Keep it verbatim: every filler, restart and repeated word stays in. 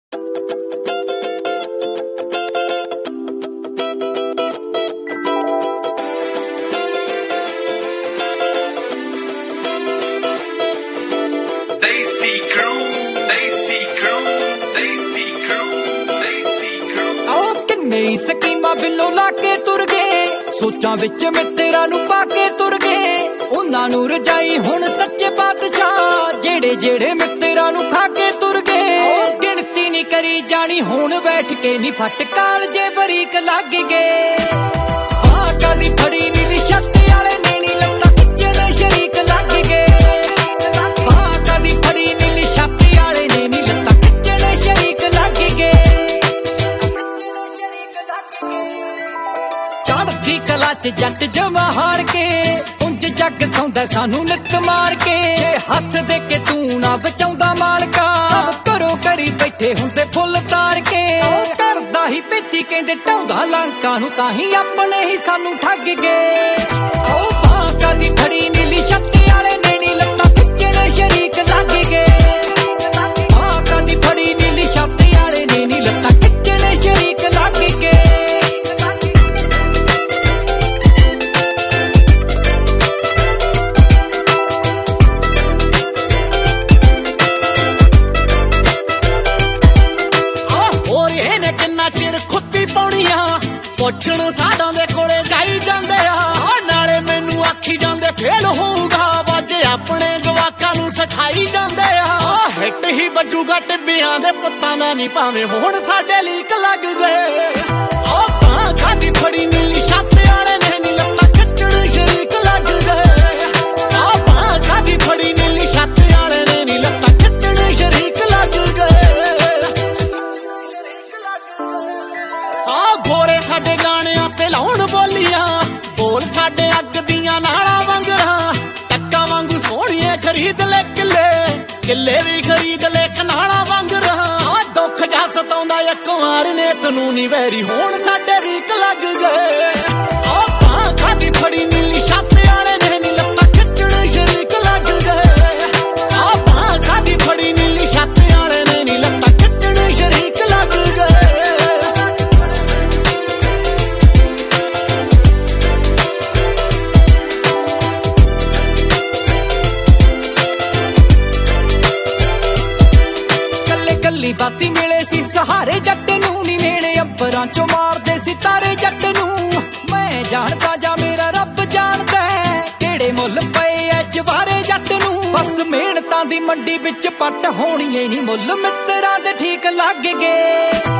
Desi Crew, Desi Crew, Desi Crew, Desi Crew। आओ किन्ने स्कीमां बिल्लो लाके तुर गए, सोचां विच मित्तरां नूं पाके तुर गए। उन्हां नूं रजाई हुण सच्चे बादशाह, जेड़े जेड़े मित्तरां नूं खाके तुर गए। गिणती नहीं करी जानी हुण बैठ के नी फटकाल जे बरीक लग गए। हाँ कदी फड़ी नीली छत वाले ने नी लत्तां खिच्चण शरीक लग गए। चढ़दी कला च जट जमा हार के, उंज जग सौंदा सानू लित मार के। हथ दे के तू ना बचाउंदा मालका, सब घरों करी बैठे हुंदे फुल तार के। करदा ही पेती कहंदे ढाउंदा लांकां नूं, ताहीं अपने ही सानू ठग गए। आओ भां दी फड़ी नीली छत वाले ने नी लत्तां खिच्चण शरीक लग गए। भां दी फड़ी नीली छत वाले ने नी लत्तां खिच्चण शरीक लग गए। ਪੁੱਛਣ ਸਾਡਾਂ ਦੇ ਕੋਲੇ ਜਾਈ ਜਾਂਦੇ ਆ, ਨਾਲੇ ਮੈਨੂੰ ਆਖੀ ਜਾਂਦੇ ਫੇਲ ਹੋਊਗਾ। ਵਾਜੇ ਆਪਣੇ ਜਵਾਕਾਂ ਨੂੰ ਸਿਖਾਈ ਜਾਂਦੇ ਆ, ਹਿੱਟ ਹੀ ਵੱਜੂਗਾ ਟਿੱਬਿਆਂ ਦੇ ਪੁੱਤਾਂ ਦਾ ਨੀ ਭਾਵੇਂ ਹੁਣ ਸਾਡੇ ਲੀਕ ਲੱਗ ਗਏ। ਆ ਬਾਂਹ ਖਾਦੀ ਫੜੀ ਨੀਲੀ ਛੱਤ ਵਾਲੇ ਨੇ ਨੀ ਲੱਤਾਂ ਖਿੱਚਣ ਸ਼ਰੀਕ ਲੱਗ ਗਏ। ਆ ਬਾਂਹ ਖਾਦੀ ਫੜੀ ਨੀਲੀ ਛੱਤ ਵਾਲੇ ਨੇ ਨੀ ਲੱਤਾਂ ਖਿੱਚਣ ਸ਼ਰੀਕ ਲੱਗ ਗਏ। ਆ ਗੋਰੇ ਸਾਡੇ ਗਾਣਿਆਂ ਤੇ ਲਾਉਣ ਬੋਲੀਆਂ, ਬੋਲ ਸਾਡੇ ਅੱਗ ਦੀਆਂ ਨਾਲਾਂ ਵਾਂਗਰਾਂ। ਟੱਕਾਂ ਵਾਂਗੂ ਸੋਹਣੀਏ ਖਰੀਦ ਲੈ ਕਿੱਲੇ, ਕਿੱਲੇ ਵੀ ਖਰੀਦ ਲੈ ਕਨਾਲਾਂ ਵਾਂਗਰਾਂ। ਆ ਦੁੱਖ ਜਾ ਸਤਾਉਂਦਾ ਇੱਕ ਵਾਰ ਨੇ ਤੈਨੂੰ ਨੀ ਵੈਰੀ ਹੋਣ ਸਾਡੇ ਰੀਕ ਲੱਗ ਗਏ। ਆ ਬਾਂਹ ਖਾਦੀ ਫੜੀ ਨੀਲੀ ਛੱਤ ਵਾਲੇ ਨੇ ਨੀ ਲੱਤਾਂ ਖਿੱਚਣ ਸ਼ਰੀਕ ਲੱਗ ਗਏ। ਆ ਬਾਂਹ ਖਾਦੀ ਫੜੀ ਨੀਲੀ ਛੱਤ ਵਾਲੇ ਨੇ ਨੀ ਲੱਤਾਂ ਖਿੱਚਣ ਸ਼ਰੀਕ ਲੱਗ ਗਏ। ਗੱਲੀ ਬਾਤੀ ਮਿਲੇ ਸੀ ਸਹਾਰੇ ਜੱਟ ਨੂੰ, ਨੀ ਮੇਲੇ ਅੰਬਰਾਂ ਚੋਂ ਮਾਰਦੇ ਸਿਤਾਰੇ ਜੱਟ ਨੂੰ। ਮੈਂ ਜਾਣਦਾ ਜਾਂ ਮੇਰਾ ਰੱਬ ਜਾਣਦਾ, ਕਿਹੜੇ ਮੁੱਲ ਪਏ ਐ ਜਵਾਰੇ ਜੱਟ ਨੂੰ। ਬਸ ਮਿਹਨਤਾਂ ਦੀ ਮੰਡੀ ਵਿੱਚ ਪੱਟ ਹੋਣੀ ਏ ਨੀ ਮੁੱਲ, ਮਿੱਤਰਾਂ ਦੇ ਠੀਕ ਲੱਗ ਗਏ।